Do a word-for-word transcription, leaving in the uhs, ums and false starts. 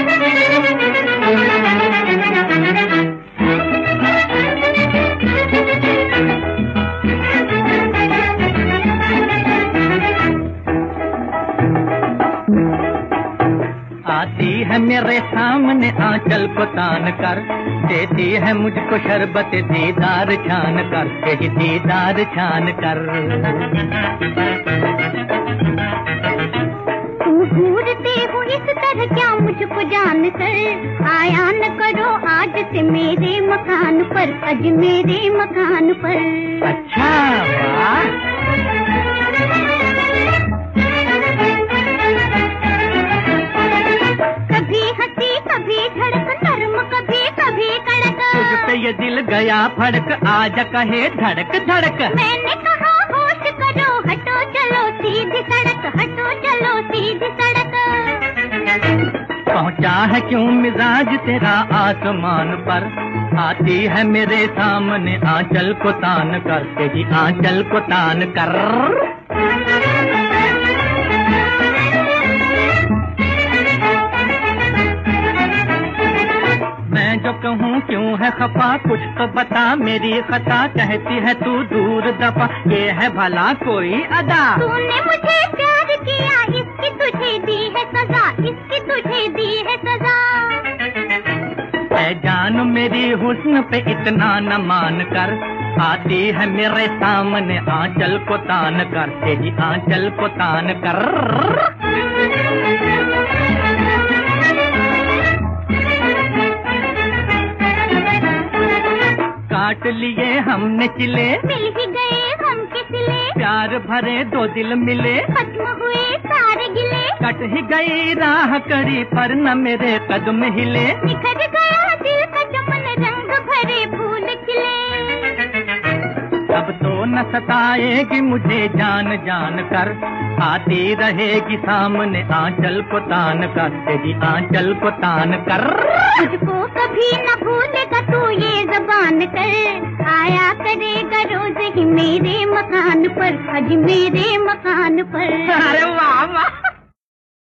आती है मेरे सामने आंचल को तान कर, देती है मुझको शरबत दीदार छान कर, यही दीदार छान कर। तू घूरते हो इस तरह क्या मुझको जान कर, आया न करो आज से मेरे मकान पर, आज मेरे मकान पर। अच्छा वाह। कभी हंसी कभी धड़क, नर्म कभी कभी कड़क, तुझ पे ये दिल गया फड़क, आजा कहे धड़क धड़क। मैंने कहा होश करो, हटो चलो सीधी सड़क, हटो चलो सीधी सड़क। पहुंचा है क्यों मिजाज तेरा आसमान पर, आती है मेरे सामने आंचल को तान कर, तेरी आंचल को तान कर। मैं जो कहूँ क्यों है खफा, कुछ तो बता मेरी खता, कहती है तू दूर दफा, ये है भला कोई अदा। तूने मुझे प्यार किया, इसकी तुझे दी है सजा, इसकी तुझे दी है सजा। ऐ जान मेरी हुस्न पे इतना न मान कर, आती है मेरे सामने आंचल को तान कर, तेरी आंचल को तान कर। काट लिए हमने चिले, मिल ही गए हम किसले, प्यार भरे दो दिल मिले, खत्म हुए सारे गिले, कट ही गई राह करी पर न मेरे कदम हिले, निखर गया दिल का चमन, रंग भरे फूल खिले। अब तो न सताएगी मुझे जान जान कर, आती रहेगी सामने आंचल को तान कर, तेरी आंचल को तान कर। मुझको कभी न भूलेगा तू ये ज़बान कर, आया करेगा रोज ही मेरे मकान पर, आज मेरे मकान पर। अरे वाह वाह।